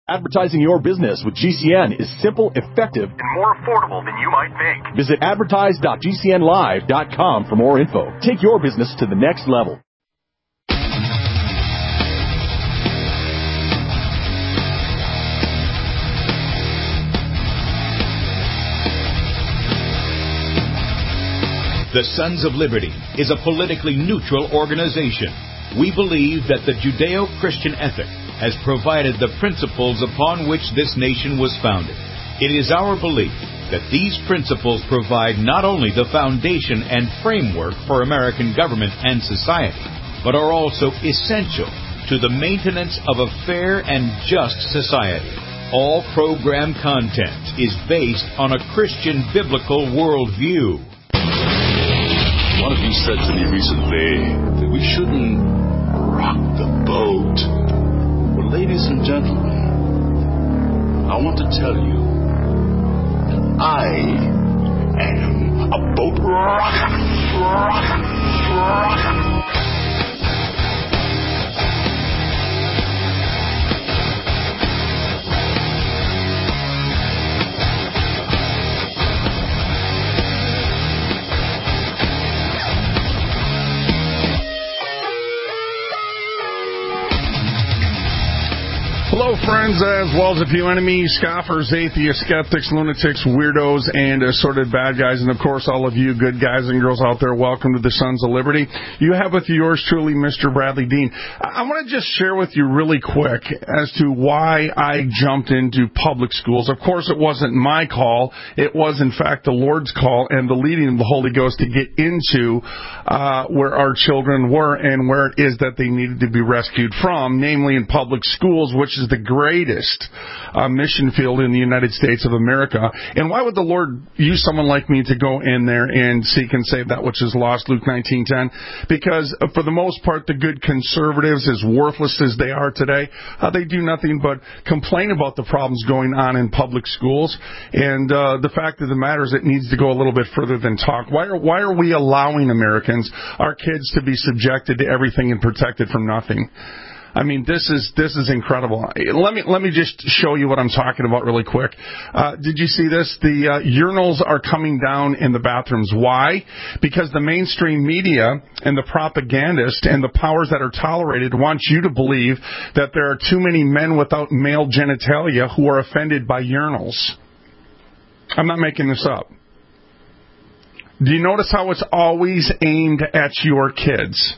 Advertising your business with GCN is simple, effective, and more affordable than you might think. Visit advertise.gcnlive.com for more info. Take your business to the next level. The Sons of Liberty is a politically neutral organization. We believe that the Judeo-Christian ethic has provided the principles upon which this nation was founded. It is our belief that these principles provide not only the foundation and framework for American government and society, but are also essential to the maintenance of a fair and just society. All program content is based on a Christian biblical worldview. One of you said to me recently that we shouldn't rock the boat. Well, ladies and gentlemen, I want to tell you that I am a boat rocker. Hello, friends, as well as a few enemies, scoffers, atheists, skeptics, lunatics, weirdos, and assorted bad guys. And, of course, all of you good guys and girls out there, welcome to the Sons of Liberty. You have with you yours truly, Mr. Bradley Dean. I want to just share with you really quick as to why I jumped into public schools. Of course, it wasn't my call. It was, in fact, the Lord's call and the leading of the Holy Ghost to get into where our children were and where it is that they needed to be rescued from, namely in public schools, which is the greatest mission field in the United States of America. And why would the Lord use someone like me to go in there and seek and save that which is lost, Luke 19:10? Because for the most part, the good conservatives, as worthless as they are today, they do nothing but complain about the problems going on in public schools. And the fact of the matter is it needs to go a little bit further than talk. Why are we allowing Americans, our kids, to be subjected to everything and protected from nothing? I mean, this is incredible. Let me just show you what I'm talking about really quick. Did you see this? The urinals are coming down in the bathrooms. Why? Because the mainstream media and the propagandists and the powers that are tolerated want you to believe that there are too many men without male genitalia who are offended by urinals. I'm not making this up. Do you notice how it's always aimed at your kids?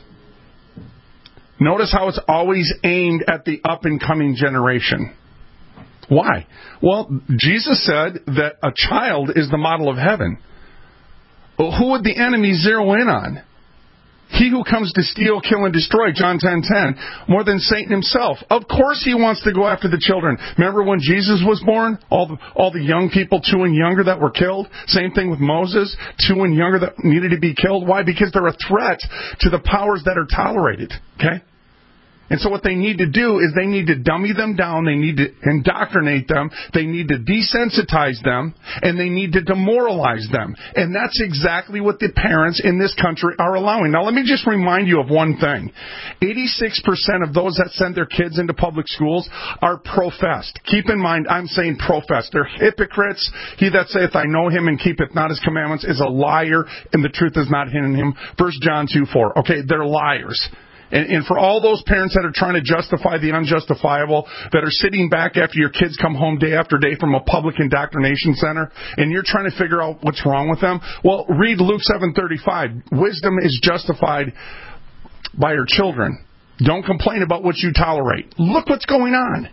Notice how it's always aimed at the up-and-coming generation. Why? Well, Jesus said that a child is the model of heaven. Well, who would the enemy zero in on? He who comes to steal, kill, and destroy, John 10:10, more than Satan himself. Of course he wants to go after the children. Remember when Jesus was born? All the young people, 2 and younger, that were killed? Same thing with Moses, 2 and younger that needed to be killed. Why? Because they're a threat to the powers that are tolerated. Okay? And so what they need to do is they need to dummy them down, they need to indoctrinate them, they need to desensitize them, and they need to demoralize them. And that's exactly what the parents in this country are allowing. Now, let me just remind you of one thing. 86% of those that send their kids into public schools are professed. Keep in mind, I'm saying professed. They're hypocrites. He that saith, I know him, and keepeth not his commandments is a liar, and the truth is not in him. 1 John 2:4. Okay, they're liars. And for all those parents that are trying to justify the unjustifiable, that are sitting back after your kids come home day after day from a public indoctrination center, and you're trying to figure out what's wrong with them, well, read Luke 7:35. Wisdom is justified by her children. Don't complain about what you tolerate. Look what's going on.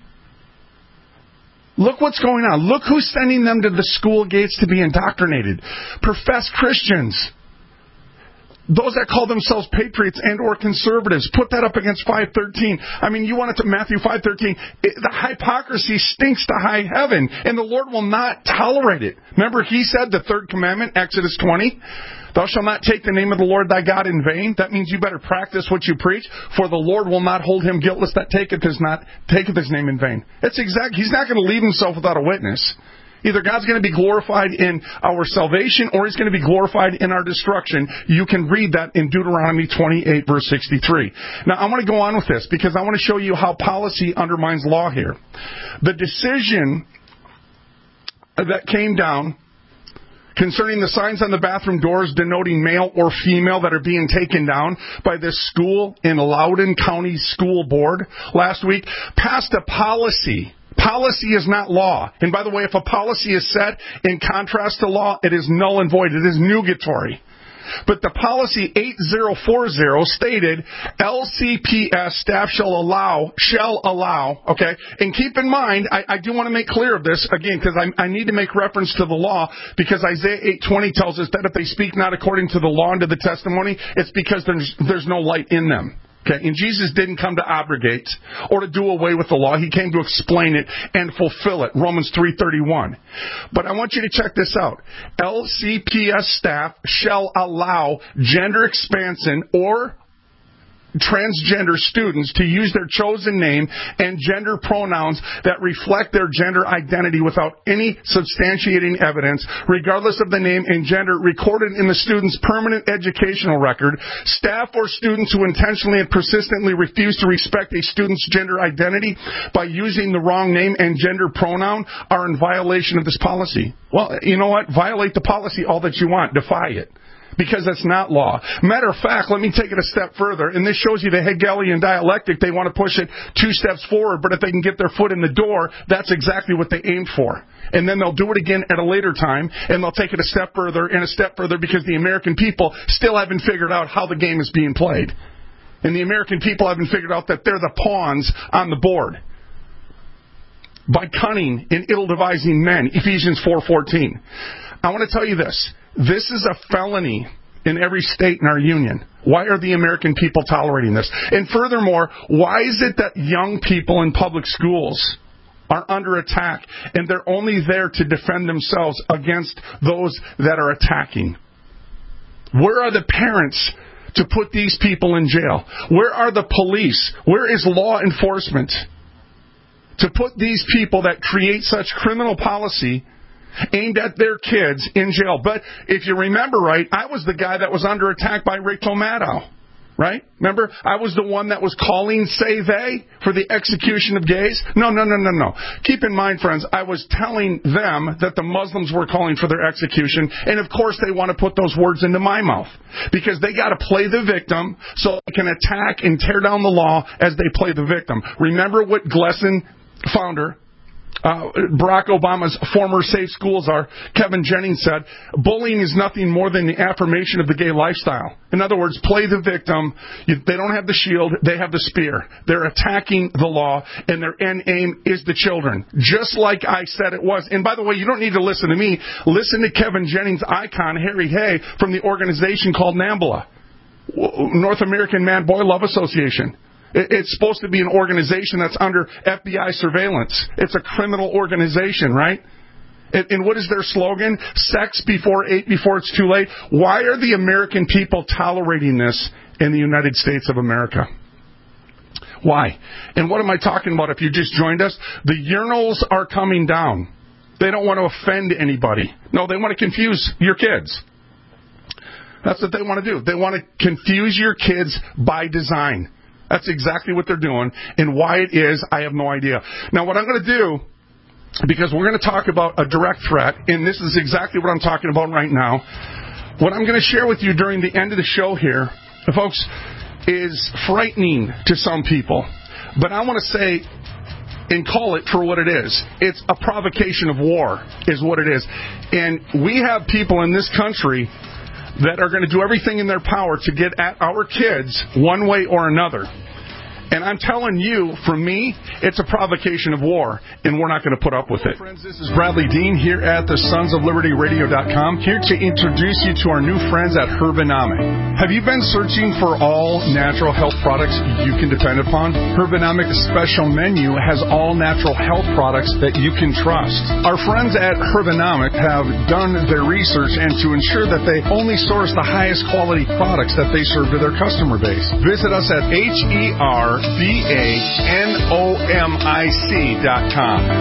Look what's going on. Look who's sending them to the school gates to be indoctrinated. Professed Christians. Those that call themselves patriots and or conservatives, put that up against 5:13. I mean, you want it to Matthew 5:13. The hypocrisy stinks to high heaven, and the Lord will not tolerate it. Remember, He said the third commandment, Exodus 20, thou shalt not take the name of the Lord thy God in vain. That means you better practice what you preach, for the Lord will not hold him guiltless that taketh his name in vain. That's exact. He's not going to leave himself without a witness. Either God's going to be glorified in our salvation or He's going to be glorified in our destruction. You can read that in Deuteronomy 28, verse 63. Now, I want to go on with this because I want to show you how policy undermines law here. The decision that came down concerning the signs on the bathroom doors denoting male or female that are being taken down by this school in Loudoun County School Board last week passed a policy. Policy is not law. And by the way, if a policy is set in contrast to law, it is null and void. It is nugatory. But the policy 8040 stated LCPS staff shall allow, okay? And keep in mind, I do want to make clear of this, again, because I need to make reference to the law, because Isaiah 8:20 tells us that if they speak not according to the law and to the testimony, it's because there's no light in them. Okay, and Jesus didn't come to abrogate or to do away with the law. He came to explain it and fulfill it. Romans 3:31. But I want you to check this out. LCPS staff shall allow gender expansion or transgender students to use their chosen name and gender pronouns that reflect their gender identity without any substantiating evidence, regardless of the name and gender recorded in the student's permanent educational record. Staff or students who intentionally and persistently refuse to respect a student's gender identity by using the wrong name and gender pronoun are in violation of this policy. Well, you know what? Violate the policy all that you want. Defy it. Because that's not law. Matter of fact, let me take it a step further, and this shows you the Hegelian dialectic. They want to push it 2 steps forward, but if they can get their foot in the door, that's exactly what they aimed for. And then they'll do it again at a later time, and they'll take it a step further and a step further because the American people still haven't figured out how the game is being played. And the American people haven't figured out that they're the pawns on the board. By cunning and ill-devising men, Ephesians 4:14. I want to tell you this. This is a felony in every state in our union. Why are the American people tolerating this? And furthermore, why is it that young people in public schools are under attack and they're only there to defend themselves against those that are attacking? Where are the parents to put these people in jail? Where are the police? Where is law enforcement to put these people that create such criminal policy aimed at their kids in jail? But if you remember right, I was the guy that was under attack by Rachel Maddow, right? Remember? I was the one that was calling Say They for the execution of gays. No. Keep in mind, friends, I was telling them that the Muslims were calling for their execution, and of course they want to put those words into my mouth because they got to play the victim so they can attack and tear down the law as they play the victim. Remember what Glesson founder, Barack Obama's former Safe Schools czar, Kevin Jennings, said, bullying is nothing more than the affirmation of the gay lifestyle. In other words, play the victim. They don't have the shield, they have the spear. They're attacking the law, and their end aim is the children. Just like I said it was. And by the way, you don't need to listen to me. Listen to Kevin Jennings' icon, Harry Hay, from the organization called NAMBLA, North American Man-Boy Love Association. It's supposed to be an organization that's under FBI surveillance. It's a criminal organization, right? And what is their slogan? Sex before 8, before it's too late. Why are the American people tolerating this in the United States of America? Why? And what am I talking about if you just joined us? The urinals are coming down. They don't want to offend anybody. No, they want to confuse your kids. That's what they want to do. They want to confuse your kids by design. That's exactly what they're doing. And why it is, I have no idea. Now, what I'm going to do, because we're going to talk about a direct threat, and this is exactly what I'm talking about right now. What I'm going to share with you during the end of the show here, folks, is frightening to some people. But I want to say and call it for what it is. It's a provocation of war, is what it is. And we have people in this country that are going to do everything in their power to get at our kids one way or another. And I'm telling you, from me, it's a provocation of war, and we're not going to put up with it. Friends, this is Bradley Dean here at the Sons of Liberty Radio.com, here to introduce you to our new friends at Herbanomic. Have you been searching for all natural health products you can depend upon? Herbanomic's special menu has all natural health products that you can trust. Our friends at Herbanomic have done their research and to ensure that they only source the highest quality products that they serve to their customer base. Visit us at HERBANOMIC.com.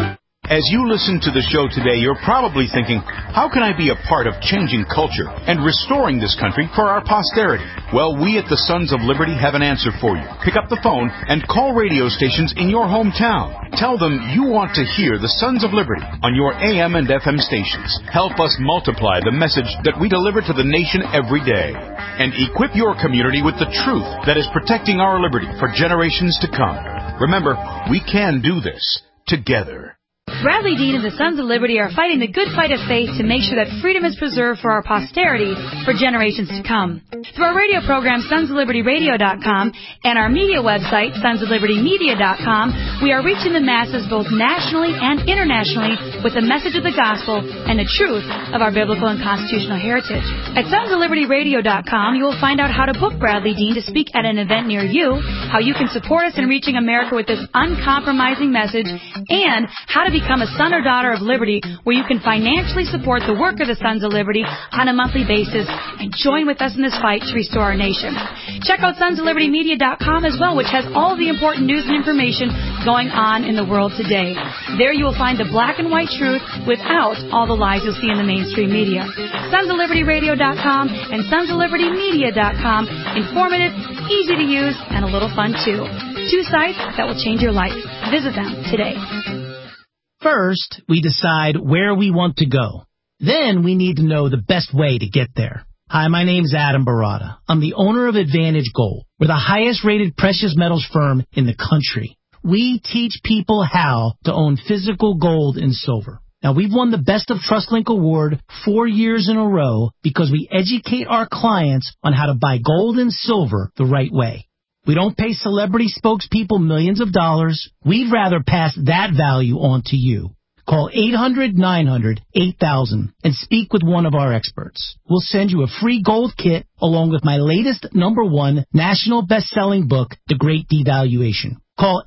As you listen to the show today, you're probably thinking, how can I be a part of changing culture and restoring this country for our posterity? Well, we at the Sons of Liberty have an answer for you. Pick up the phone and call radio stations in your hometown. Tell them you want to hear the Sons of Liberty on your AM and FM stations. Help us multiply the message that we deliver to the nation every day. And equip your community with the truth that is protecting our liberty for generations to come. Remember, we can do this together. Bradley Dean and the Sons of Liberty are fighting the good fight of faith to make sure that freedom is preserved for our posterity for generations to come. Through our radio program, sonsoflibertyradio.com, and our media website, sonsoflibertymedia.com, we are reaching the masses both nationally and internationally with the message of the gospel and the truth of our biblical and constitutional heritage. At sonsoflibertyradio.com, you will find out how to book Bradley Dean to speak at an event near you, how you can support us in reaching America with this uncompromising message, and how to become a son or daughter of liberty, where you can financially support the work of the Sons of Liberty on a monthly basis and join with us in this fight to restore our nation. Check out sonsoflibertymedia.com as well, which has all the important news and information going on in the world today. There you will find the black and white truth without all the lies you'll see in the mainstream media. sonsoflibertyradio.com and sonsoflibertymedia.com. Informative, easy to use, and a little fun too. Two sites that will change your life. Visit them today. First, we decide where we want to go. Then we need to know the best way to get there. Hi, my name's Adam Barada. I'm the owner of Advantage Gold. We're the highest-rated precious metals firm in the country. We teach people how to own physical gold and silver. Now, we've won the Best of TrustLink Award 4 years in a row because we educate our clients on how to buy gold and silver the right way. We don't pay celebrity spokespeople millions of dollars. We'd rather pass that value on to you. Call 800-900-8000 and speak with one of our experts. We'll send you a free gold kit along with my latest #1 national best-selling book, The Great Devaluation. Call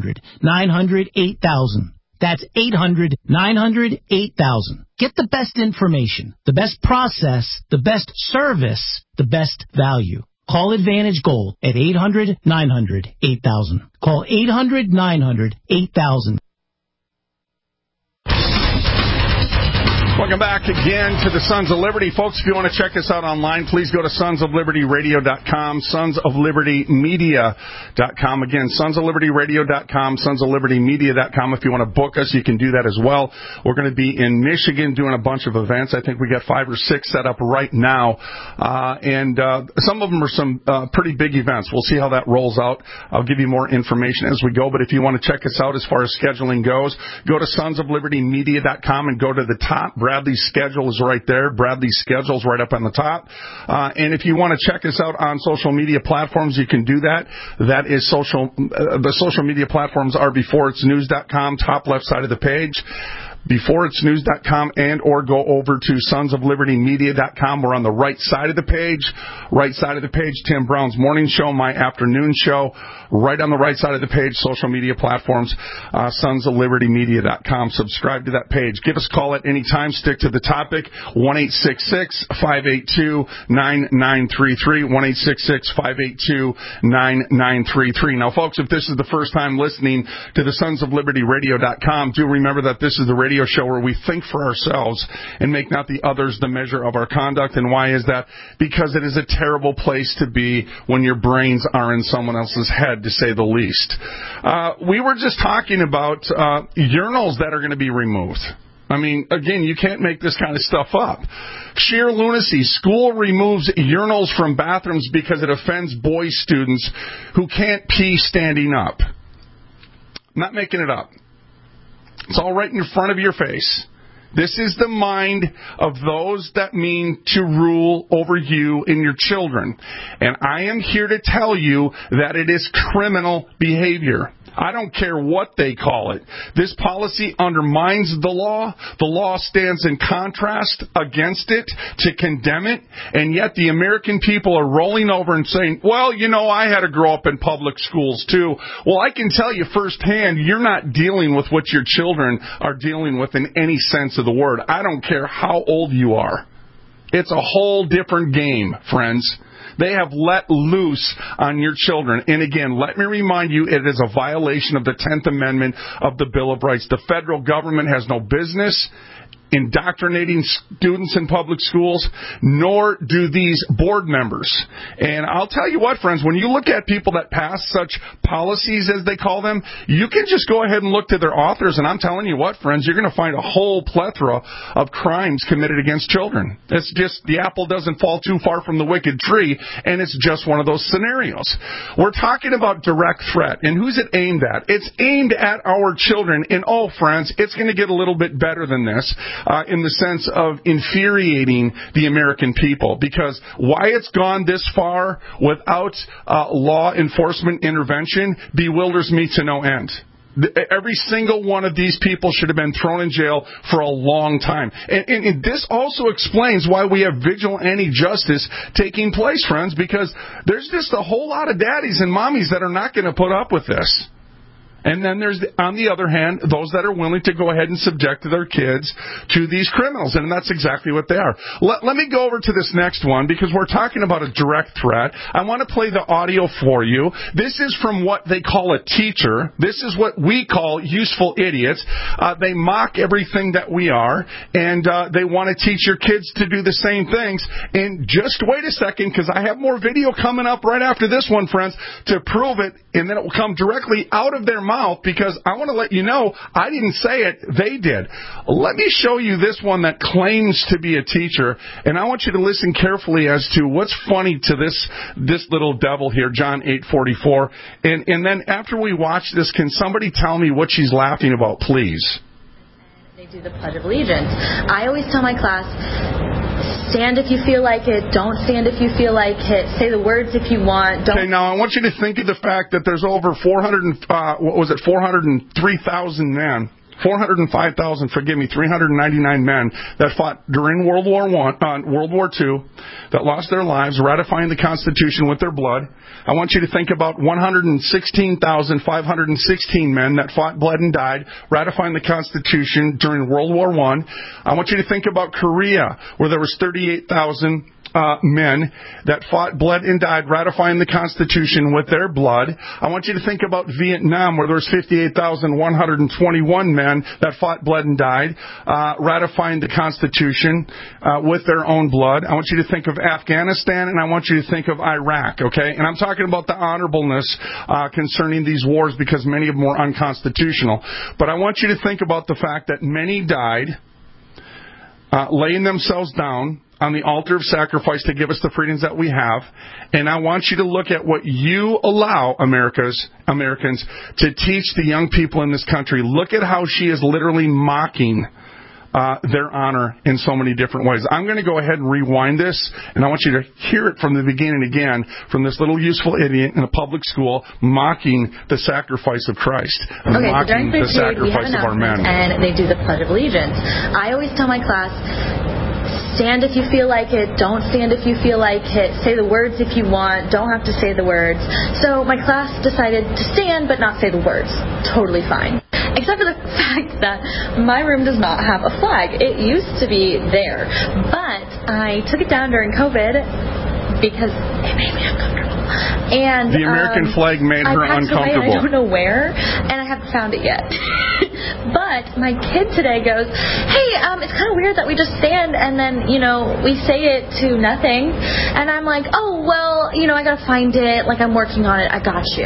800-900-8000. That's 800-900-8000. Get the best information, the best process, the best service, the best value. Call Advantage Gold at 800-900-8000. Call 800-900-8000. Welcome back again to the Sons of Liberty. Folks, if you want to check us out online, please go to sonsoflibertyradio.com, sonsoflibertymedia.com. Again, sonsoflibertyradio.com, sonsoflibertymedia.com. If you want to book us, you can do that as well. We're going to be in Michigan doing a bunch of events. I think we got 5 or 6 set up right now. And some of them are some pretty big events. We'll see how that rolls out. I'll give you more information as we go. But if you want to check us out as far as scheduling goes, go to sonsoflibertymedia.com and go to the top. Bradley's schedule is right there. Bradley's schedule is right up on the top. And if you want to check us out on social media platforms, you can do that. That is the social media platforms are beforeitsnews.com, top left side of the page. beforeitsnews.com, and or go over to sonsoflibertymedia.com. We're on the right side of the page. Right side of the page, Tim Brown's morning show, my afternoon show. Right on the right side of the page, social media platforms, sonsoflibertymedia.com. Subscribe to that page. Give us a call at any time. Stick to the topic. 1-866-582-9933. 1-866-582-9933. Now, folks, if this is the first time listening to the sonsoflibertyradio.com, do remember that this is the radio show where we think for ourselves and make not the others the measure of our conduct. And why is that? Because it is a terrible place to be when your brains are in someone else's head, to say the least. We were just talking about urinals that are going to be removed. I mean, again, you can't make this kind of stuff up. Sheer lunacy. School removes urinals from bathrooms because it offends boy students who can't pee standing up. I'm not making it up. It's all right in front of your face. This is the mind of those that mean to rule over you and your children. And I am here to tell you that it is criminal behavior. I don't care what they call it. This policy undermines the law. The law stands in contrast against it to condemn it. And yet the American people are rolling over and saying, well, you know, I had to grow up in public schools too. Well, I can tell you firsthand, you're not dealing with what your children are dealing with in any sense of the word. I don't care how old you are. It's a whole different game, friends. They have let loose on your children. And again, let me remind you, it is a violation of the 10th Amendment of the Bill of Rights. The federal government has no business indoctrinating students in public schools, nor do these board members. And I'll tell you what, friends, when you look at people that pass such policies, as they call them, you can just go ahead and look to their authors, and I'm telling you what, friends, you're going to find a whole plethora of crimes committed against children. It's just, the apple doesn't fall too far from the wicked tree, and it's just one of those scenarios. We're talking about direct threat, and who's it aimed at? It's aimed at our children, and oh, friends, it's going to get a little bit better than this. In the sense of infuriating the American people. Because why it's gone this far without law enforcement intervention bewilders me to no end. Every single one of these people should have been thrown in jail for a long time. And this also explains why we have vigilante justice taking place, friends, because there's just a whole lot of daddies and mommies that are not going to put up with this. And then there's, on the other hand, those that are willing to go ahead and subject their kids to these criminals. And that's exactly what they are. Let me go over to this next one, because we're talking about a direct threat. I want to play the audio for you. This is from what they call a teacher. This is what we call useful idiots. They mock everything that we are, and they want to teach your kids to do the same things. And just wait a second, because I have more video coming up right after this one, friends, to prove it, and then it will come directly out of their mouth, because I want to let you know I didn't say it, they did. Let me show you this one that claims to be a teacher, and I want you to listen carefully as to what's funny to this little devil here, John 8:44. And then after we watch this, can somebody tell me what she's laughing about, please? They do the Pledge of Allegiance. I always tell my class, stand if you feel like it. Don't stand if you feel like it. Say the words if you want. Don't. Okay, now I want you to think of the fact that there's over 403,000 men. 405,000, 399 men that fought during World War II, that lost their lives ratifying the Constitution with their blood. I want you to think about 116,516 men that fought, bled, and died ratifying the Constitution during World War I. I want you to think about Korea, where there was 38,000 men that fought, bled, and died ratifying the Constitution with their blood. I want you to think about Vietnam, where there was 58,121 men that fought, bled, and died ratifying the Constitution with their own blood. I want you to think of Afghanistan, and I want you to think of Iraq, okay? And I'm talking about the honorableness concerning these wars, because many of them were unconstitutional. But I want you to think about the fact that many died laying themselves down on the altar of sacrifice to give us the freedoms that we have. And I want you to look at what you allow Americans to teach the young people in this country. Look at how she is literally mocking their honor in so many different ways. I'm going to go ahead and rewind this, and I want you to hear it from the beginning again, from this little useful idiot in a public school mocking the sacrifice of Christ, and mocking the sacrifice of our men. And they do the Pledge of Allegiance. I always tell my class, stand if you feel like it. Don't stand if you feel like it. Say the words if you want. Don't have to say the words. So my class decided to stand but not say the words. Totally fine. Except for the fact that my room does not have a flag. It used to be there. But I took it down during COVID because it made me uncomfortable. And the American flag made her uncomfortable. I don't know where, and I haven't found it yet. But my kid today goes, hey, it's kind of weird that we just stand and then, we say it to nothing. And I'm like, oh, well, I got to find it. Like, I'm working on it. I got you.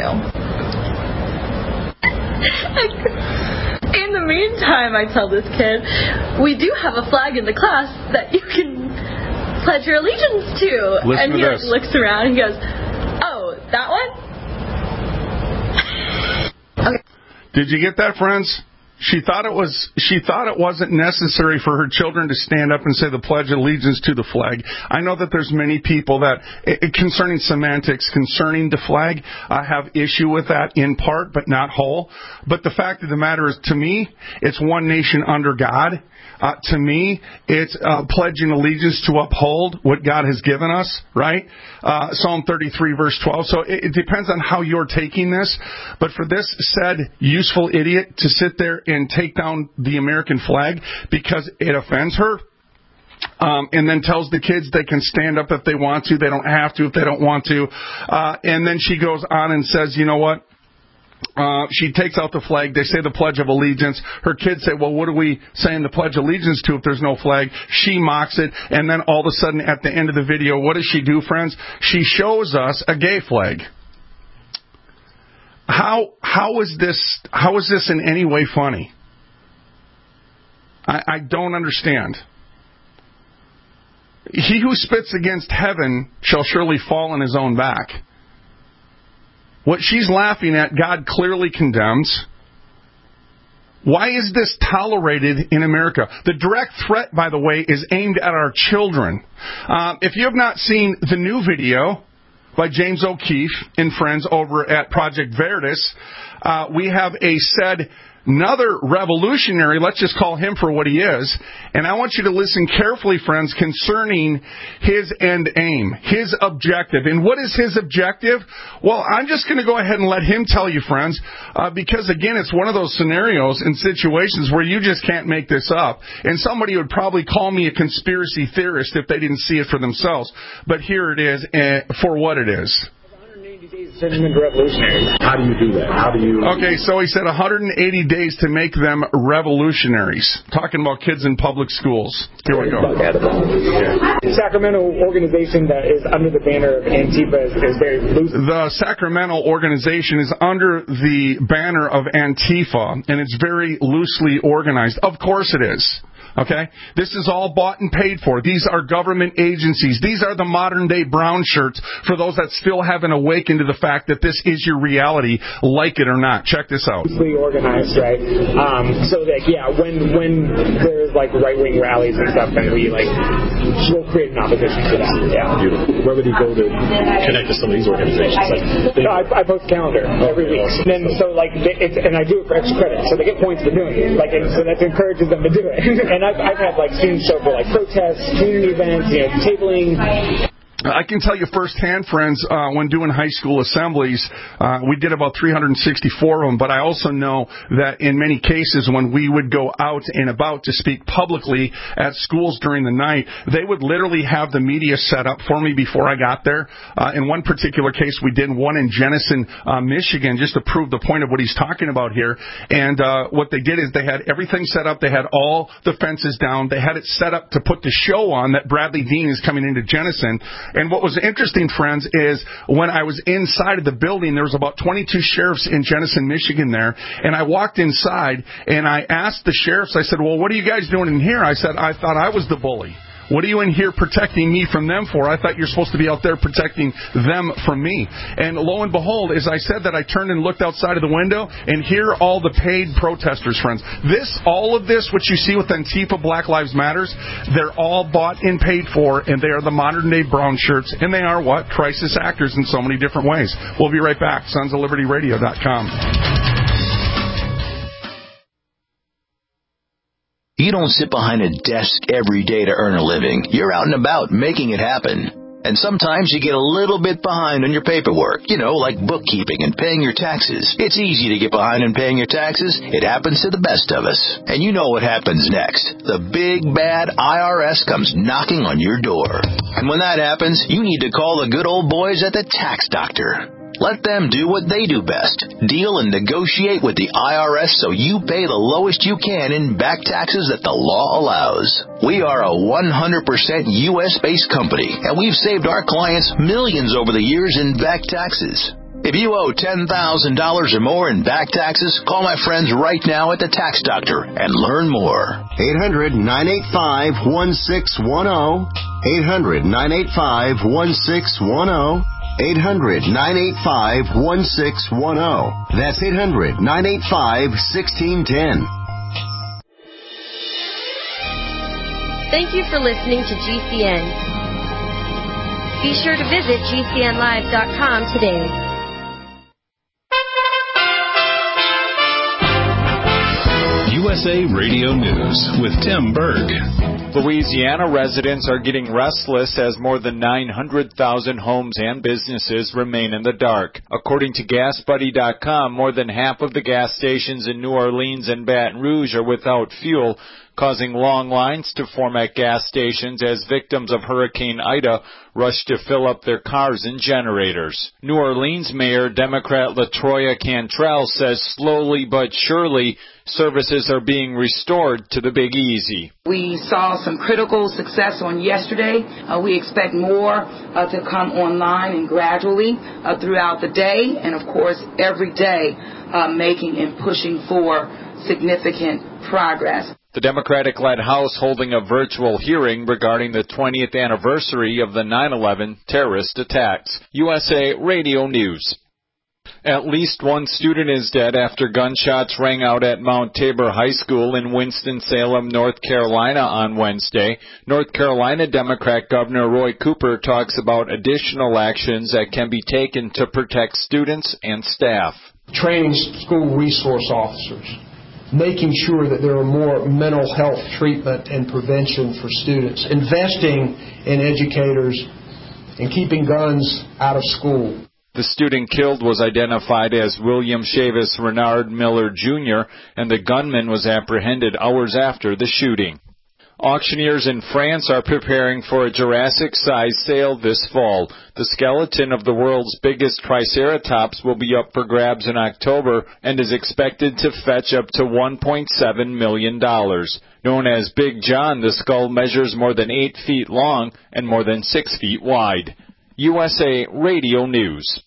In the meantime, I tell this kid, we do have a flag in the class that you can pledge your allegiance to. Listen and he looks around and he goes, oh, that one? Okay. Did you get that, friends? She thought it wasn't necessary for her children to stand up and say the Pledge of Allegiance to the flag. I know that there's many people that, concerning semantics, concerning the flag, have issue with that in part, but not whole. But the fact of the matter is, to me, it's one nation under God. To me, it's pledging allegiance to uphold what God has given us, right? Psalm 33, verse 12. So it depends on how you're taking this. But for this said useful idiot to sit there and take down the American flag because it offends her, and then tells the kids they can stand up if they want to. They don't have to if they don't want to. And then she goes on and says, you know what? She takes out the flag. They say the Pledge of Allegiance. Her kids say, well, what are we saying the Pledge of Allegiance to if there's no flag? She mocks it. And then all of a sudden at the end of the video, what does she do, friends? She shows us a gay flag. How is this in any way funny? I don't understand. He who spits against heaven shall surely fall on his own back. What she's laughing at, God clearly condemns. Why is this tolerated in America? The direct threat, by the way, is aimed at our children. If you have not seen the new video by James O'Keefe and friends over at Project Veritas, we have another revolutionary, let's just call him for what he is, and I want you to listen carefully, friends, concerning his end aim, his objective. And what is his objective? Well, I'm just going to go ahead and let him tell you, friends, because, again, it's one of those scenarios and situations where you just can't make this up. And somebody would probably call me a conspiracy theorist if they didn't see it for themselves. But here it is for what it is. Turning them into revolutionaries. How do you do that? Okay, so he said 180 days to make them revolutionaries. Talking about kids in public schools. Here we go. The Sacramento organization that is under the banner of Antifa is very loose. The Sacramento organization is under the banner of Antifa, and it's very loosely organized. Of course it is. Okay? This is all bought and paid for. These are government agencies. These are the modern-day brown shirts for those that still haven't awakened to the fact that this is your reality, like it or not. Check this out. Loosely organized, right? So, when there's, right-wing rallies and stuff, then we'll create an opposition to that. Yeah. Beautiful. Where would you go to connect to some of these organizations? I post a calendar every week. And then, and I do it for extra credit, so they get points for doing it. And so that encourages them to do it. And I've had students show for protests, community events, tabling. I can tell you firsthand, friends, when doing high school assemblies, we did about 364 of them, but I also know that in many cases when we would go out and about to speak publicly at schools during the night, they would literally have the media set up for me before I got there. In one particular case, we did one in Jenison, Michigan, just to prove the point of what he's talking about here. And what they did is they had everything set up. They had all the fences down. They had it set up to put the show on that Bradley Dean is coming into Jenison. And what was interesting, friends, is when I was inside of the building, there was about 22 sheriffs in Jenison, Michigan there, and I walked inside, and I asked the sheriffs, I said, well, what are you guys doing in here? I said, I thought I was the bully. What are you in here protecting me from them for? I thought you're supposed to be out there protecting them from me. And lo and behold, as I said that, I turned and looked outside of the window, and here are all the paid protesters, friends. All of this, what you see with Antifa, Black Lives Matters, they're all bought and paid for, and they are the modern-day brown shirts, and they are what? Crisis actors in so many different ways. We'll be right back. SonsOfLibertyRadio.com. You don't sit behind a desk every day to earn a living. You're out and about making it happen. And sometimes you get a little bit behind on your paperwork, like bookkeeping and paying your taxes. It's easy to get behind on paying your taxes. It happens to the best of us. And you know what happens next. The big, bad IRS comes knocking on your door. And when that happens, you need to call the good old boys at the Tax Doctor. Let them do what they do best. Deal and negotiate with the IRS so you pay the lowest you can in back taxes that the law allows. We are a 100% U.S.-based company, and we've saved our clients millions over the years in back taxes. If you owe $10,000 or more in back taxes, call my friends right now at the Tax Doctor and learn more. 800-985-1610. 800-985-1610. 800-985-1610. That's 800-985-1610. Thank you for listening to GCN. Be sure to visit GCNlive.com today. USA Radio News with Tim Berg. Louisiana residents are getting restless as more than 900,000 homes and businesses remain in the dark. According to GasBuddy.com, more than half of the gas stations in New Orleans and Baton Rouge are without fuel, causing long lines to form at gas stations as victims of Hurricane Ida rush to fill up their cars and generators. New Orleans Mayor Democrat LaToya Cantrell says slowly but surely services are being restored to the Big Easy. We saw some critical success on yesterday. We expect more to come online and gradually throughout the day, and of course every day making and pushing for significant progress. The Democratic-led House holding a virtual hearing regarding the 20th anniversary of the 9/11 terrorist attacks. USA Radio News. At least one student is dead after gunshots rang out at Mount Tabor High School in Winston-Salem, North Carolina on Wednesday. North Carolina Democrat Governor Roy Cooper talks about additional actions that can be taken to protect students and staff. Training school resource officers, making sure that there are more mental health treatment and prevention for students, investing in educators, and keeping guns out of school. The student killed was identified as William Chavis Renard Miller, Jr., and the gunman was apprehended hours after the shooting. Auctioneers in France are preparing for a Jurassic-sized sale this fall. The skeleton of the world's biggest Triceratops will be up for grabs in October and is expected to fetch up to $1.7 million. Known as Big John, the skull measures more than 8 feet long and more than 6 feet wide. USA Radio News.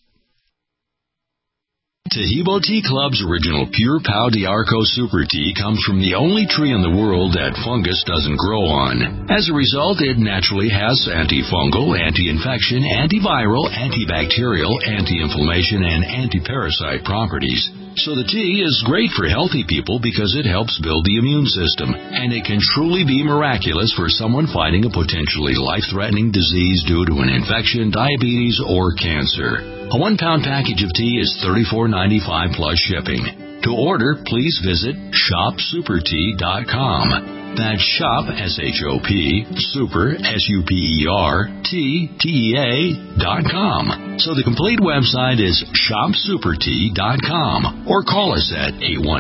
Tahibo Tea Club's original Pure Pau d'Arco Super Tea comes from the only tree in the world that fungus doesn't grow on. As a result, it naturally has antifungal, anti-infection, antiviral, antibacterial, anti-inflammation, and anti-parasite properties. So the tea is great for healthy people because it helps build the immune system, and it can truly be miraculous for someone fighting a potentially life-threatening disease due to an infection, diabetes, or cancer. A 1-pound package of tea is $34.95 plus shipping. To order, please visit shopsupertea.com. That's shop, S-H-O-P, super, S-U-P-E-R, T-T-E-A.com. So the complete website is shopsupertea.com, or call us at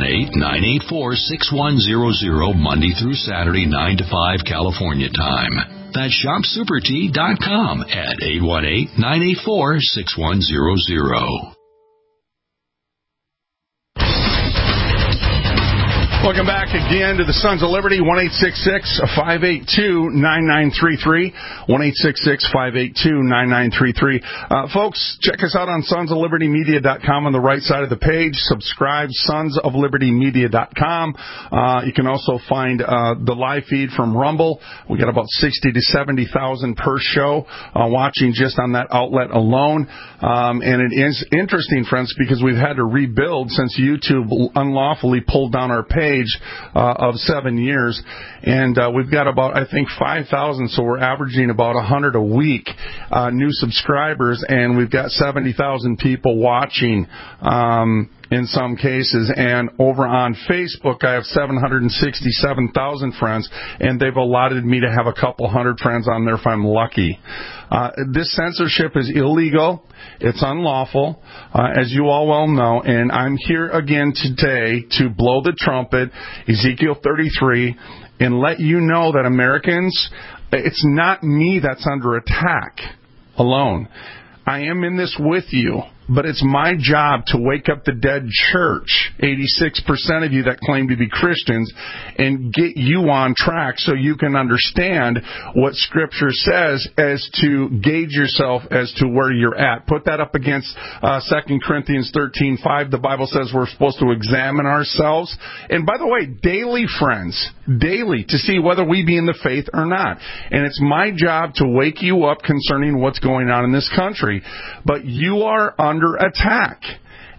818-984-6100 Monday through Saturday, 9 to 5 California time. That's shopsupertea.com at 818-984-6100. Welcome back again to the Sons of Liberty, 1-866-582-9933, 1-866-582-9933. Folks, check us out on sonsoflibertymedia.com on the right side of the page. Subscribe, sonsoflibertymedia.com. You can also find the live feed from Rumble. We got about 60 to 70,000 per show watching just on that outlet alone. And it is interesting, friends, because we've had to rebuild since YouTube unlawfully pulled down our page of 7 years, and we've got about, I think, 5,000, so we're averaging about 100 a week new subscribers, and we've got 70,000 people watching in some cases. And over on Facebook, I have 767,000 friends, and they've allotted me to have a couple hundred friends on there if I'm lucky. This censorship is illegal. It's unlawful, as you all well know, and I'm here again today to blow the trumpet, Ezekiel 33, and let you know that Americans, it's not me that's under attack alone. I am in this with you, but it's my job to wake up the dead church, 86% of you that claim to be Christians, and get you on track so you can understand what Scripture says as to gauge yourself as to where you're at. Put that up against 2 Corinthians 13:5. The Bible says we're supposed to examine ourselves. And by the way, daily, friends, daily, to see whether we be in the faith or not. And it's my job to wake you up concerning what's going on in this country. But you are under attack.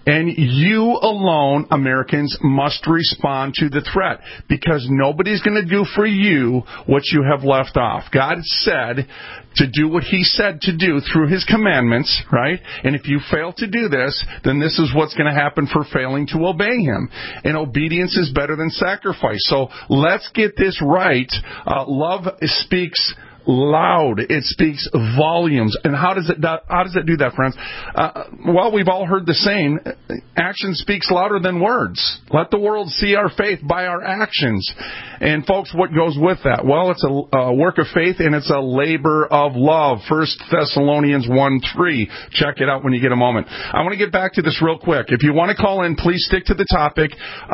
And you alone, Americans, must respond to the threat, because nobody's going to do for you what you have left off. God said to do what He said to do through His commandments, right? And if you fail to do this, then this is what's going to happen for failing to obey Him. And obedience is better than sacrifice. So let's get this right. Love speaks loud. It speaks volumes. And how does it do that, friends? Well, we've all heard the saying, action speaks louder than words. Let the world see our faith by our actions. And folks, what goes with that? Well, it's a work of faith, and it's a labor of love. 1 Thessalonians 1:3. Check it out when you get a moment. I want to get back to this real quick. If you want to call in, please stick to the topic.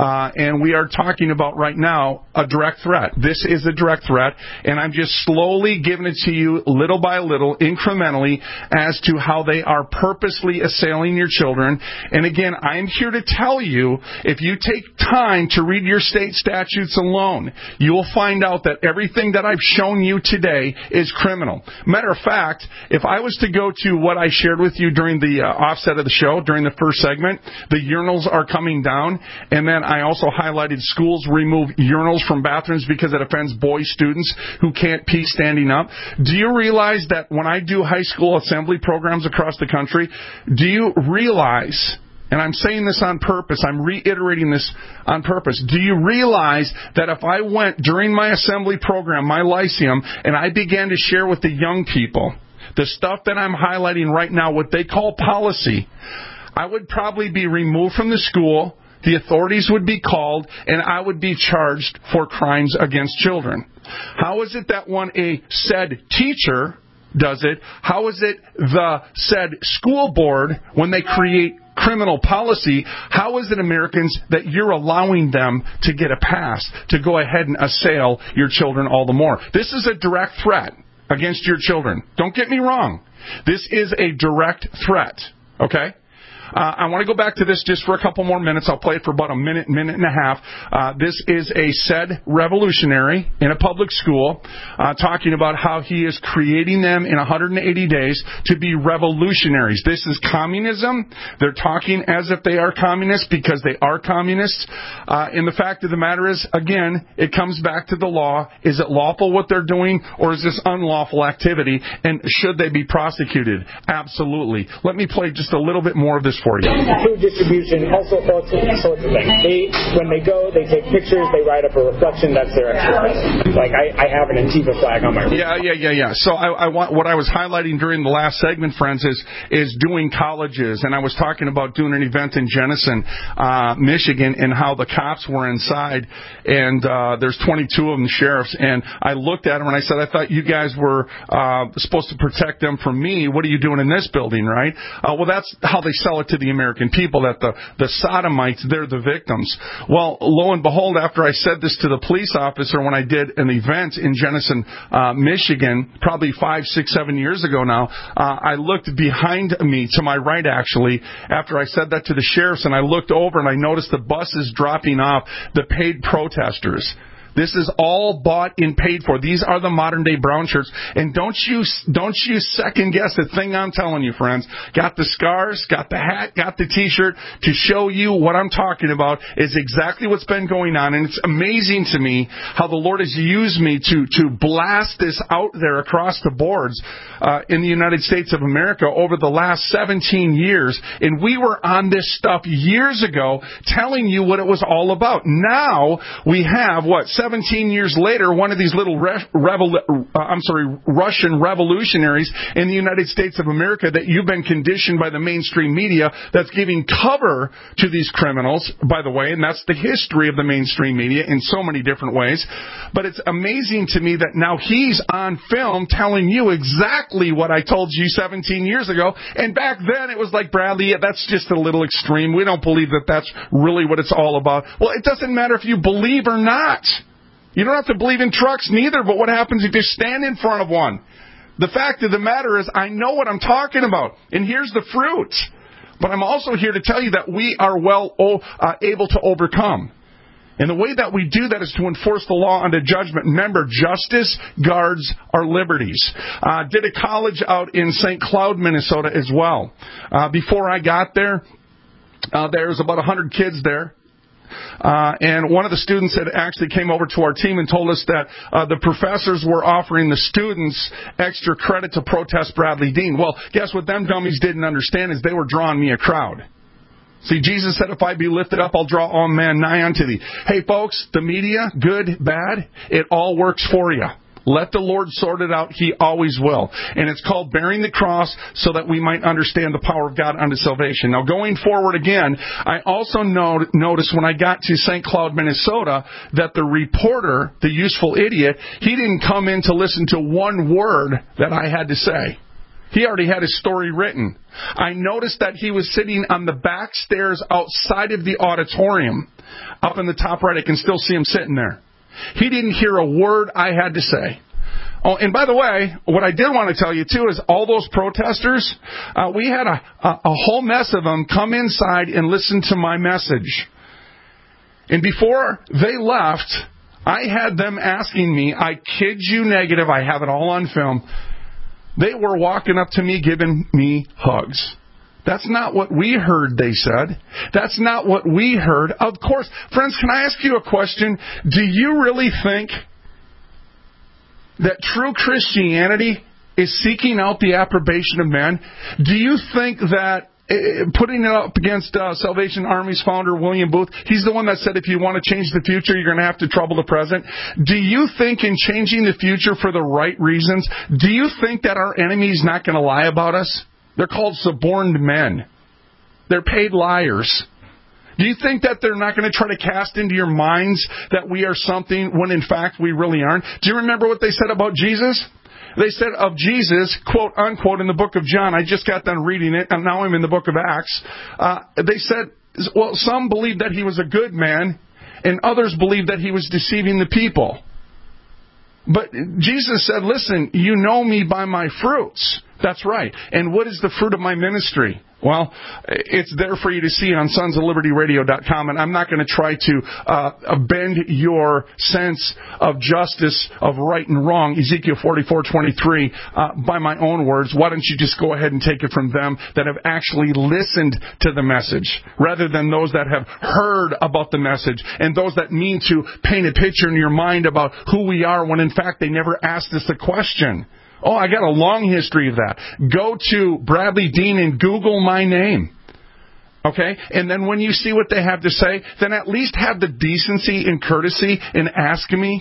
And we are talking about right now a direct threat. This is a direct threat, and I'm just slowly giving it to you little by little, incrementally, as to how they are purposely assailing your children. And again, I'm here to tell you, if you take time to read your state statutes alone, you will find out that everything that I've shown you today is criminal. Matter of fact, if I was to go to what I shared with you during the offset of the show, during the first segment, the urinals are coming down, and then I also highlighted schools remove urinals from bathrooms because it offends boy students who can't pee standing up. Do you realize that when I do high school assembly programs across the country, do you realize, and I'm saying this on purpose, I'm reiterating this on purpose, do you realize that if I went during my assembly program, my Lyceum, and I began to share with the young people the stuff that I'm highlighting right now, what they call policy, I would probably be removed from the school, the authorities would be called, and I would be charged for crimes against children. How is it that when a said teacher does it, how is it the said school board, when they create criminal policy, how is it, Americans, that you're allowing them to get a pass to go ahead and assail your children all the more? This is a direct threat against your children. Don't get me wrong. This is a direct threat, okay? I want to go back to this just for a couple more minutes. I'll play it for about a minute and a half. This is a said revolutionary in a public school talking about how he is creating them in 180 days to be revolutionaries. This is communism. They're talking as if they are communists because they are communists. And the fact of the matter is, again, it comes back to the law. Is it lawful what they're doing, or is this unlawful activity? And should they be prosecuted? Absolutely. Let me play just a little bit more of this for you. Food distribution, all sorts of things. When they go, they take pictures, they write up a reflection, that's their exercise. Like, I have an Antifa flag on my roof. Yeah. So I want, what I was highlighting during the last segment, friends, is doing colleges, and I was talking about doing an event in Jenison, Michigan, and how the cops were inside, and there's 22 of them sheriffs, and I looked at them and I said, I thought you guys were supposed to protect them from me. What are you doing in this building, right? Well, that's how they sell it to the American people, that the sodomites, they're the victims. Well, lo and behold, after I said this to the police officer when I did an event in Jenison, Michigan, probably 5, 6, 7 years ago now, I looked behind me, to my right actually, after I said that to the sheriffs, and I looked over and I noticed the buses dropping off the paid protesters. This is all bought and paid for. These are the modern day brown shirts. And don't you second guess a thing I'm telling you, friends. Got the scars, got the hat, got the t-shirt to show you what I'm talking about is exactly what's been going on. And it's amazing to me how the Lord has used me to blast this out there across the boards in the United States of America over the last 17 years. And we were on this stuff years ago telling you what it was all about. Now we have, 17 years later, one of these little Russian revolutionaries in the United States of America that you've been conditioned by the mainstream media that's giving cover to these criminals, by the way, and that's the history of the mainstream media in so many different ways. But it's amazing to me that now he's on film telling you exactly what I told you 17 years ago. And back then it was like, Bradley, that's just a little extreme. We don't believe that that's really what it's all about. Well, it doesn't matter if you believe or not. You don't have to believe in trucks neither, but what happens if you stand in front of one? The fact of the matter is, I know what I'm talking about, and here's the fruit. But I'm also here to tell you that we are able to overcome. And the way that we do that is to enforce the law unto judgment. Remember, justice guards our liberties. Did a college out in St. Cloud, Minnesota as well. Before I got there, There's about 100 kids there. And one of the students had actually came over to our team and told us that the professors were offering the students extra credit to protest Bradley Dean. Well, guess what them dummies didn't understand is they were drawing me a crowd. See, Jesus said, if I be lifted up, I'll draw all men nigh unto thee. Hey, folks, the media, good, bad, it all works for you. Let the Lord sort it out. He always will. And it's called bearing the cross so that we might understand the power of God unto salvation. Now, going forward again, I also noticed when I got to St. Cloud, Minnesota, that the reporter, the useful idiot, he didn't come in to listen to one word that I had to say. He already had his story written. I noticed that he was sitting on the back stairs outside of the auditorium. Up in the top right, I can still see him sitting there. He didn't hear a word I had to say. Oh, and by the way, what I did want to tell you, too, is all those protesters, we had a whole mess of them come inside and listen to my message. And before they left, I had them asking me, I kid you negative, I have it all on film, they were walking up to me giving me hugs. That's not what we heard, they said. That's not what we heard. Of course, friends, can I ask you a question? Do you really think that true Christianity is seeking out the approbation of men? Do you think that, putting it up against Salvation Army's founder, William Booth, he's the one that said if you want to change the future, you're going to have to trouble the present. Do you think in changing the future for the right reasons, do you think that our enemy's not going to lie about us? They're called suborned men. They're paid liars. Do you think that they're not going to try to cast into your minds that we are something when in fact we really aren't? Do you remember what they said about Jesus? They said of Jesus, quote unquote, in the book of John, I just got done reading it, and now I'm in the book of Acts. They said, well, some believed that he was a good man, and others believed that he was deceiving the people. But Jesus said, listen, you know me by my fruits. That's right. And what is the fruit of my ministry? Well, it's there for you to see on sonsoflibertyradio.com, and I'm not going to try to bend your sense of justice, of right and wrong, Ezekiel 44:23, by my own words. Why don't you just go ahead and take it from them that have actually listened to the message, rather than those that have heard about the message, and those that mean to paint a picture in your mind about who we are when in fact they never asked us the question. Oh, I got a long history of that. Go to Bradley Dean and Google my name. Okay? And then when you see what they have to say, then at least have the decency and courtesy in asking me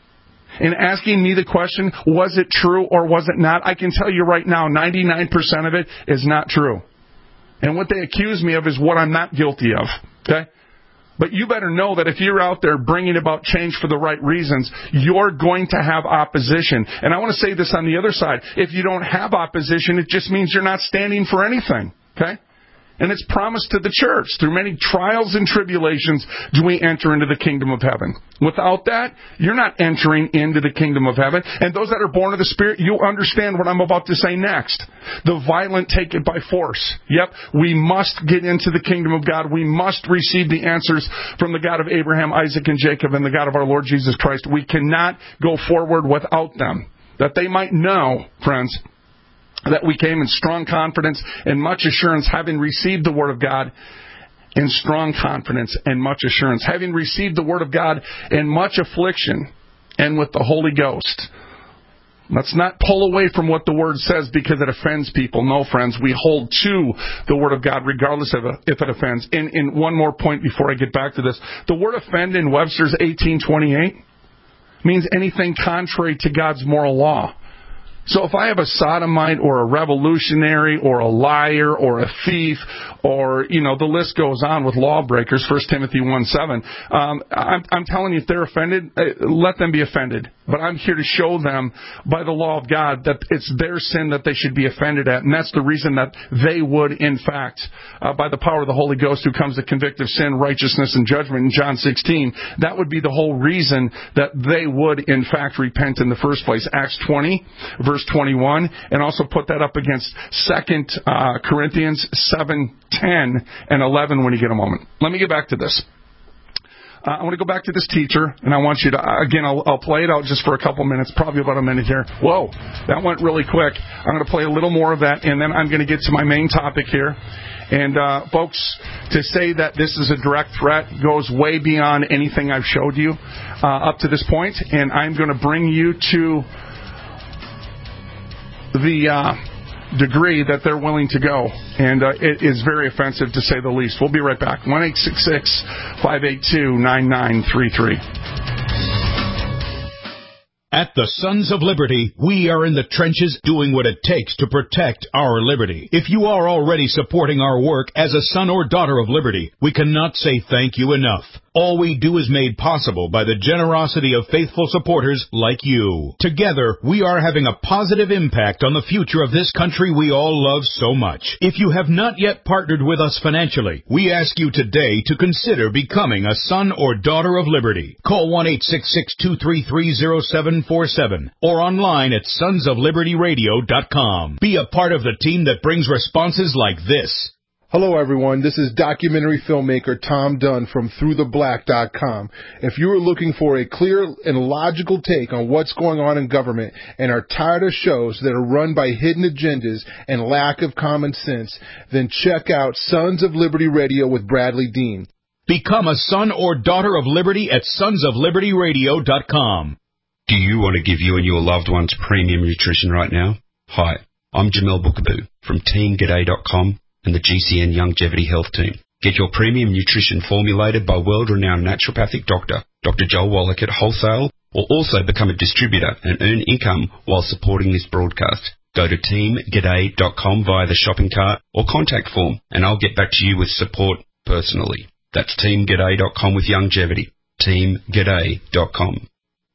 the question, was it true or was it not? I can tell you right now, 99% of it is not true. And what they accuse me of is what I'm not guilty of. Okay? But you better know that if you're out there bringing about change for the right reasons, you're going to have opposition. And I want to say this on the other side. If you don't have opposition, it just means you're not standing for anything. Okay? And it's promised to the church. Through many trials and tribulations do we enter into the kingdom of heaven. Without that, you're not entering into the kingdom of heaven. And those that are born of the Spirit, you understand what I'm about to say next. The violent take it by force. Yep, we must get into the kingdom of God. We must receive the answers from the God of Abraham, Isaac, and Jacob, and the God of our Lord Jesus Christ. We cannot go forward without them. That they might know, friends, that we came in strong confidence and much assurance, having received the Word of God in strong confidence and much assurance, having received the Word of God in much affliction and with the Holy Ghost. Let's not pull away from what the Word says because it offends people. No, friends, we hold to the Word of God regardless of if it offends. And one more point before I get back to this. The word offend in Webster's 1828 means anything contrary to God's moral law. So if I have a sodomite or a revolutionary or a liar or a thief or, the list goes on with lawbreakers, 1 Timothy 1:7, I'm telling you, if they're offended, let them be offended. But I'm here to show them by the law of God that it's their sin that they should be offended at. And that's the reason that they would, in fact, by the power of the Holy Ghost who comes to convict of sin, righteousness, and judgment in John 16, that would be the whole reason that they would, in fact, repent in the first place. Acts 20, verse 21, and also put that up against 2 Corinthians 7:10 and 11 when you get a moment. Let me get back to this. I want to go back to this teacher, and I want you to, again, I'll play it out just for a couple minutes, probably about a minute here. Whoa, that went really quick. I'm going to play a little more of that, and then I'm going to get to my main topic here. And, folks, to say that this is a direct threat goes way beyond anything I've showed you up to this point. And I'm going to bring you to the degree that they're willing to go. And it is very offensive, to say the least. We'll be right back. 1-866-582-9933. At the Sons of Liberty, we are in the trenches doing what it takes to protect our liberty. If you are already supporting our work as a son or daughter of liberty, we cannot say thank you enough. All we do is made possible by the generosity of faithful supporters like you. Together, we are having a positive impact on the future of this country we all love so much. If you have not yet partnered with us financially, we ask you today to consider becoming a son or daughter of liberty. Call 1-866-233-0747 or online at sonsoflibertyradio.com. Be a part of the team that brings responses like this. Hello, everyone. This is documentary filmmaker Tom Dunn from ThroughTheBlack.com. If you are looking for a clear and logical take on what's going on in government and are tired of shows that are run by hidden agendas and lack of common sense, then check out Sons of Liberty Radio with Bradley Dean. Become a son or daughter of liberty at sonsoflibertyradio.com. Do you want to give you and your loved ones premium nutrition right now? Hi, I'm Jamel Bookaboo from TeamGaday.com and the GCN Longevity Health Team. Get your premium nutrition formulated by world-renowned naturopathic doctor, Dr. Joel Wallach at Wholesale, or also become a distributor and earn income while supporting this broadcast. Go to TeamGaday.com via the shopping cart or contact form, and I'll get back to you with support personally. That's TeamGaday.com with longevity. TeamGaday.com.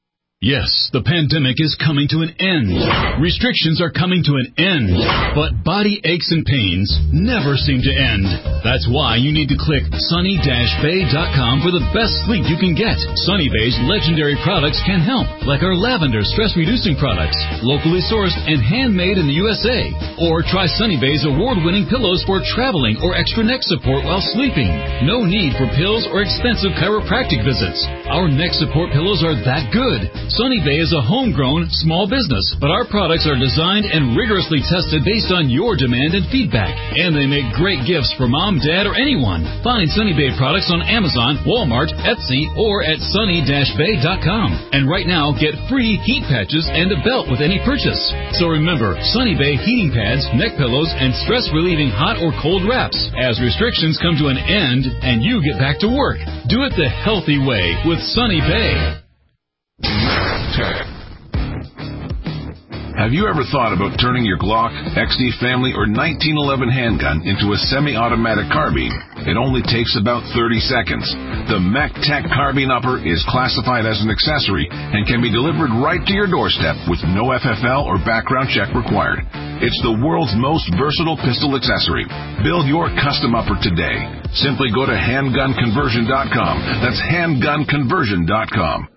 Yes, the pandemic is coming to an end. Restrictions are coming to an end. But body aches and pains never seem to end. That's why you need to click sunny-bay.com for the best sleep you can get. Sunny Bay's legendary products can help, like our lavender stress-reducing products, locally sourced and handmade in the USA. Or try Sunny Bay's award-winning pillows for traveling or extra neck support while sleeping. No need for pills or expensive chiropractic visits. Our neck support pillows are that good. Sunny Bay is a homegrown, small business, but our products are designed and rigorously tested based on your demand and feedback. And they make great gifts for mom, dad, or anyone. Find Sunny Bay products on Amazon, Walmart, Etsy, or at sunny-bay.com. And right now, get free heat patches and a belt with any purchase. So remember, Sunny Bay heating pads, neck pillows, and stress-relieving hot or cold wraps. As restrictions come to an end and you get back to work, do it the healthy way with Sunny Bay. Have you ever thought about turning your Glock, XD Family, or 1911 handgun into a semi-automatic carbine? It only takes about 30 seconds. The MacTech Carbine Upper is classified as an accessory and can be delivered right to your doorstep with no FFL or background check required. It's the world's most versatile pistol accessory. Build your custom upper today. Simply go to handgunconversion.com. That's handgunconversion.com.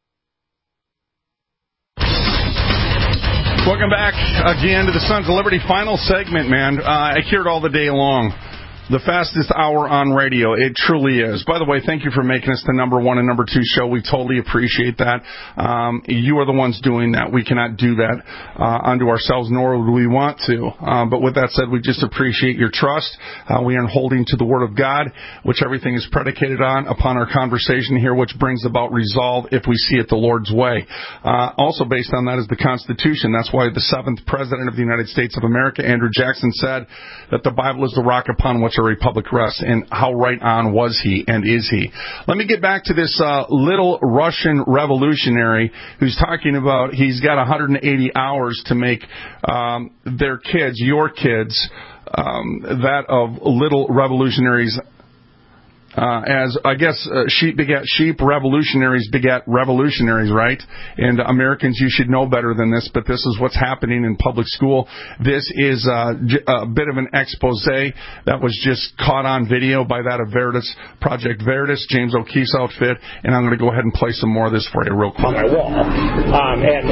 Welcome back again to the Sons of Liberty final segment, man. I hear it all the day long. The fastest hour on radio. It truly is. By the way, thank you for making us the number 1 and number 2 show. We totally appreciate that. You are the ones doing that. We cannot do that unto ourselves, nor would we want to. But with that said, we just appreciate your trust. We are holding to the Word of God, which everything is predicated on, upon our conversation here, which brings about resolve if we see it the Lord's way. Also based on that is the Constitution. That's why the 7th President of the United States of America, Andrew Jackson, said that the Bible is the rock upon which a republic rests. And how right on was he and is he? Let me get back to this little Russian revolutionary who's talking about he's got 180 hours to make their kids, your kids, that of little revolutionaries. As I guess sheep begat sheep, revolutionaries begat revolutionaries, right? And Americans, you should know better than this, but this is what's happening in public school. This is a bit of an expose that was just caught on video by that of Veritas, Project Veritas, James O'Keefe's outfit, and I'm going to go ahead and play some more of this for you real quick. On my wall. And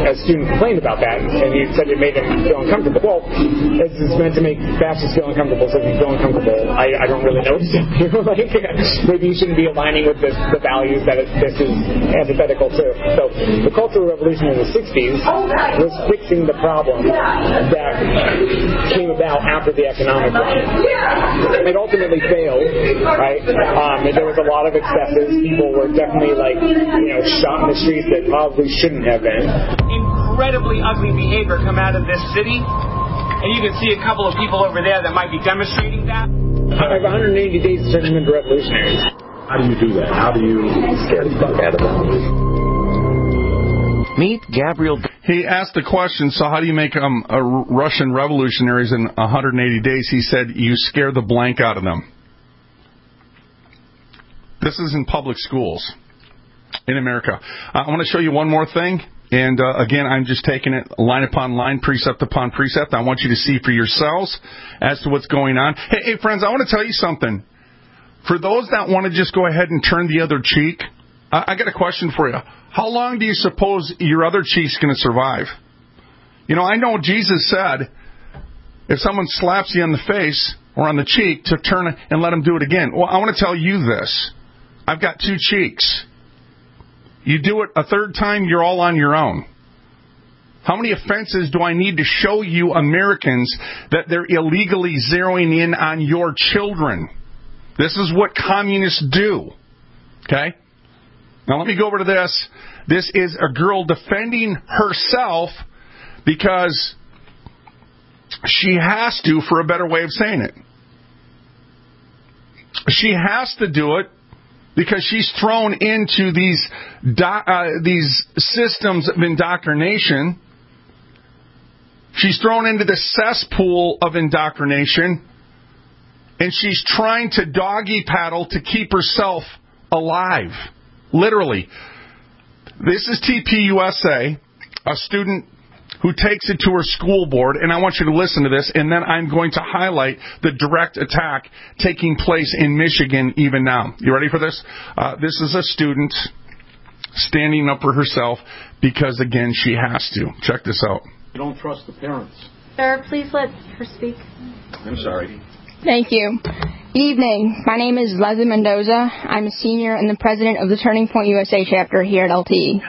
a student complained about that, and he said it made him feel uncomfortable. Well, it's meant to make fascists feel uncomfortable, so if you feel uncomfortable, I don't really know what to tell you. Like, maybe you shouldn't be aligning with the values that this is antithetical to. So the Cultural Revolution in the 60s was fixing the problem that came about after the economic one. It ultimately failed, right? There was a lot of excesses. People were definitely shot in the streets that probably shouldn't have been. Incredibly ugly behavior come out of this city, and you can see a couple of people over there that might be demonstrating that. I have 180 days to turn them into revolutionaries. How do you do that? How do you scare the fuck out of them? Meet Gabriel. He asked the question, so how do you make Russian revolutionaries in 180 days? He said, you scare the blank out of them. This is in public schools in America. I want to show you one more thing. And, again, I'm just taking it line upon line, precept upon precept. I want you to see for yourselves as to what's going on. Hey, friends, I want to tell you something. For those that want to just go ahead and turn the other cheek, I got a question for you. How long do you suppose your other cheek's going to survive? I know Jesus said, if someone slaps you on the face or on the cheek, to turn and let them do it again. Well, I want to tell you this. I've got two cheeks. You do it a third time, you're all on your own. How many offenses do I need to show you Americans that they're illegally zeroing in on your children? This is what communists do. Okay? Now let me go over to this. This is a girl defending herself because she has to, for a better way of saying it. She has to do it because she's thrown into these systems of indoctrination. She's thrown into the cesspool of indoctrination, and she's trying to doggy paddle to keep herself alive. Literally. This is TPUSA, a student who takes it to her school board, and I want you to listen to this, and then I'm going to highlight the direct attack taking place in Michigan even now. You ready for this? This is a student standing up for herself because, again, she has to. Check this out. You don't trust the parents. Sir, please let her speak. I'm sorry. Thank you. Good evening. My name is Leslie Mendoza. I'm a senior and the president of the Turning Point USA chapter here at LT.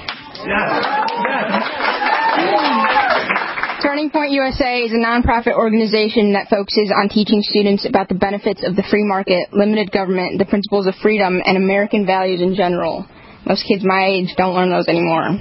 Turning Point USA is a nonprofit organization that focuses on teaching students about the benefits of the free market, limited government, the principles of freedom, and American values in general. Most kids my age don't learn those anymore.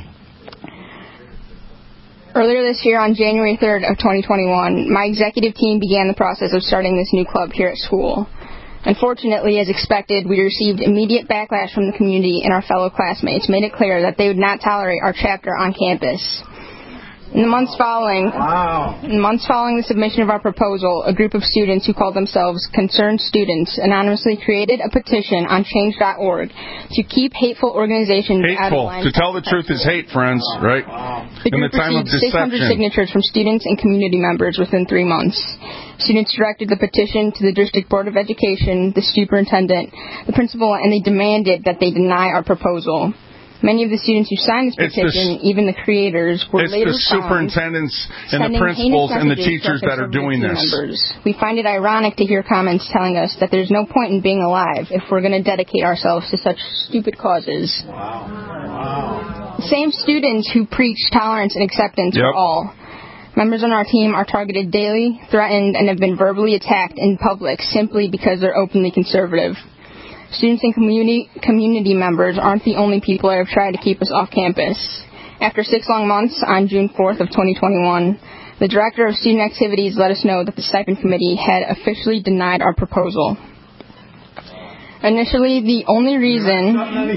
Earlier this year, on January 3rd of 2021, my executive team began the process of starting this new club here at school. Unfortunately, as expected, we received immediate backlash from the community, and our fellow classmates made it clear that they would not tolerate our chapter on campus. In the months following the submission of our proposal, a group of students who called themselves Concerned Students anonymously created a petition on change.org to keep hateful organizations out of line. To tell the truth is hate, friends, right? The group received 600 signatures from students and community members within 3 months. Students directed the petition to the District Board of Education, the superintendent, the principal, and they demanded that they deny our proposal. Many of the students who signed this petition, even the creators, were later found the superintendents and the principals and the teachers that are doing this. We find it ironic to hear comments telling us that there's no point in being alive if we're going to dedicate ourselves to such stupid causes. The same students who preach tolerance and acceptance for all. Members on our team are targeted daily, threatened, and have been verbally attacked in public simply because they're openly conservative. Students and community members aren't the only people that have tried to keep us off campus. After 6 long months, on June 4th of 2021, the Director of Student Activities let us know that the Stipend Committee had officially denied our proposal. Initially, the only reason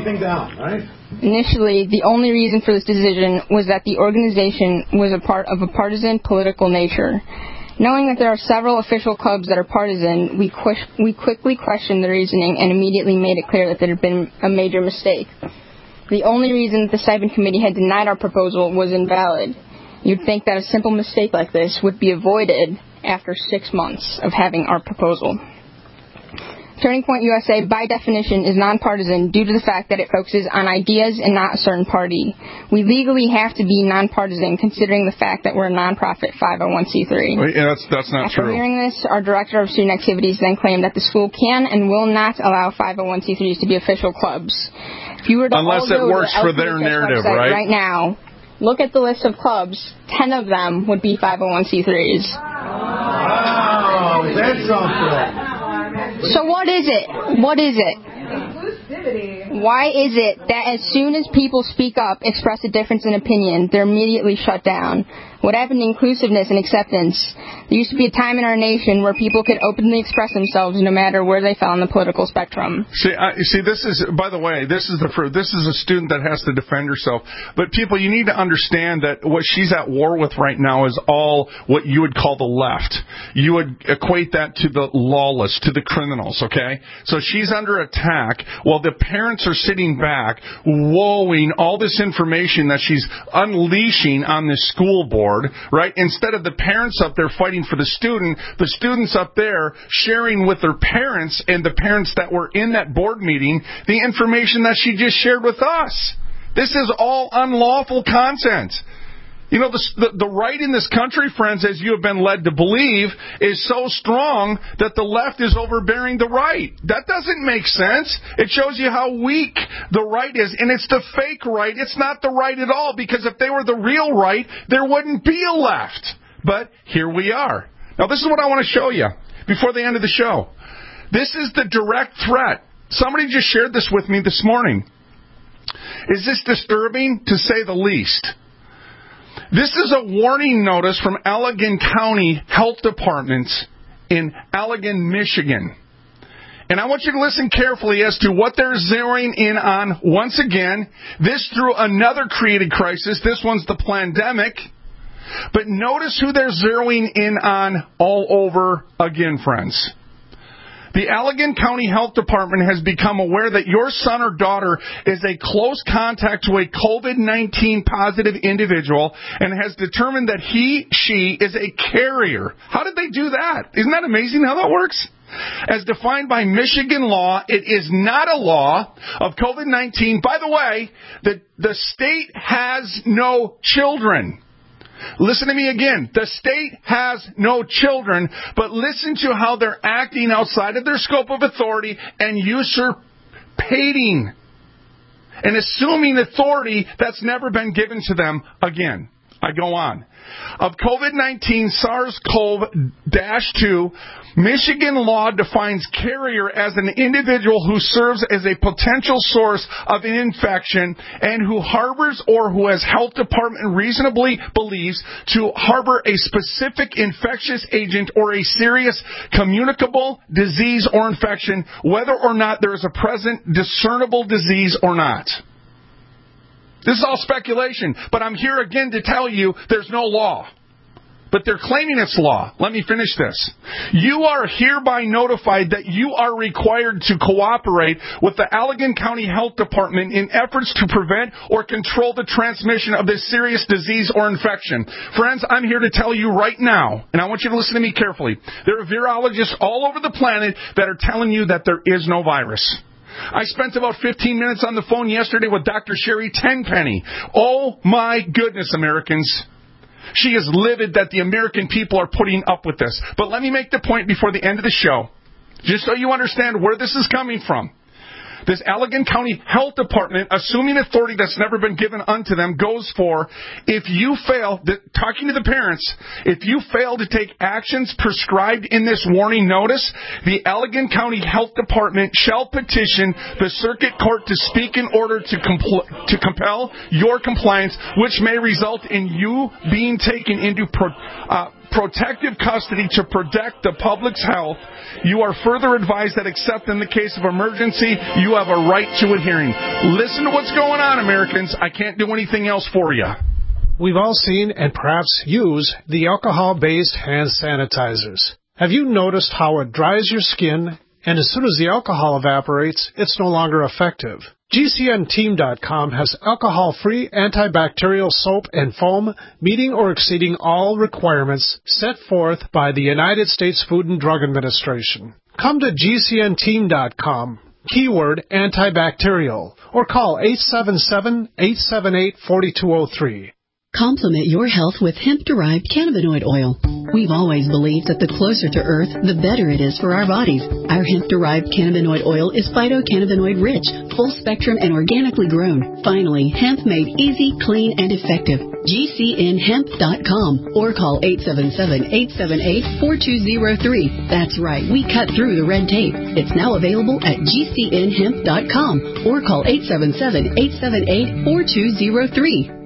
for this decision was that the organization was a part of a partisan political nature. Knowing that there are several official clubs that are partisan, we quickly questioned the reasoning and immediately made it clear that there had been a major mistake. The only reason that the Stipend Committee had denied our proposal was invalid. You'd think that a simple mistake like this would be avoided after 6 months of having our proposal. Turning Point USA, by definition, is nonpartisan due to the fact that it focuses on ideas and not a certain party. We legally have to be nonpartisan, considering the fact that we're a nonprofit 501c3. Wait, yeah, that's not After true. hearing this, our director of student activities then claimed that the school can and will not allow 501c3s to be official clubs. If you were to Unless it works for their narrative, right? Right now, look at the list of clubs. 10 of them would be 501c3s. Wow, that's something. So what is it? What is it? Why is it that as soon as people speak up, express a difference in opinion, they're immediately shut down? What happened to inclusiveness and acceptance? There used to be a time in our nation where people could openly express themselves no matter where they fell on the political spectrum. See, this is, by the way, this is a student that has to defend herself. But people, you need to understand that what she's at war with right now is all what you would call the left. You would equate that to the lawless, to the criminals, okay? So she's under attack while the parents are sitting back, woeing all this information that she's unleashing on the school board. Right? Instead of the parents up there fighting for the students up there sharing with their parents and the parents that were in that board meeting the information that she just shared with us. This is all unlawful content. You know, the right in this country, friends, as you have been led to believe, is so strong that the left is overbearing the right. That doesn't make sense. It shows you how weak the right is. And it's the fake right. It's not the right at all, because if they were the real right, there wouldn't be a left. But here we are. Now, this is what I want to show you before the end of the show. This is the direct threat. Somebody just shared this with me this morning. Is this disturbing, to say the least? This is a warning notice from Allegan County Health Department in Allegan, Michigan. And I want you to listen carefully as to what they're zeroing in on once again. This through another created crisis. This one's the pandemic. But notice who they're zeroing in on all over again, friends. The Allegan County Health Department has become aware that your son or daughter is a close contact to a COVID-19 positive individual and has determined that she is a carrier. How did they do that? Isn't that amazing how that works? As defined by Michigan law, it is not a law of COVID-19. By the way, the state has no children. Listen to me again. The state has no children, but listen to how they're acting outside of their scope of authority and usurpating and assuming authority that's never been given to them again. I go on. Of COVID-19 SARS-CoV-2, Michigan law defines carrier as an individual who serves as a potential source of an infection and who harbors or who has health department reasonably believes to harbor a specific infectious agent or a serious communicable disease or infection, whether or not there is a present discernible disease or not. This is all speculation, but I'm here again to tell you there's no law. But they're claiming it's law. Let me finish this. You are hereby notified that you are required to cooperate with the Allegan County Health Department in efforts to prevent or control the transmission of this serious disease or infection. Friends, I'm here to tell you right now, and I want you to listen to me carefully. There are virologists all over the planet that are telling you that there is no virus. I spent about 15 minutes on the phone yesterday with Dr. Sherry Tenpenny. Oh my goodness, Americans. She is livid that the American people are putting up with this. But let me make the point before the end of the show, just so you understand where this is coming from. This Allegan County Health Department, assuming authority that's never been given unto them, goes for, if you fail, talking to the parents, if you fail to take actions prescribed in this warning notice, the Allegan County Health Department shall petition the circuit court to speak in order to compel your compliance, which may result in you being taken into protective custody to protect the public's health. You are further advised that except in the case of emergency, you have a right to a hearing. Listen to what's going on, Americans. I can't do anything else for you. We've all seen and perhaps use the alcohol-based hand sanitizers. Have you noticed how it dries your skin, and as soon as the alcohol evaporates, it's no longer effective? GCNteam.com has alcohol-free antibacterial soap and foam meeting or exceeding all requirements set forth by the United States Food and Drug Administration. come to GCNteam.com, keyword antibacterial, or call 877-878-4203. Complement your health with hemp-derived cannabinoid oil. We've always believed that the closer to Earth, the better it is for our bodies. Our hemp-derived cannabinoid oil is phytocannabinoid-rich, full-spectrum, and organically grown. Finally, hemp made easy, clean, and effective. GCNhemp.com or call 877-878-4203. That's right, we cut through the red tape. It's now available at GCNhemp.com or call 877-878-4203.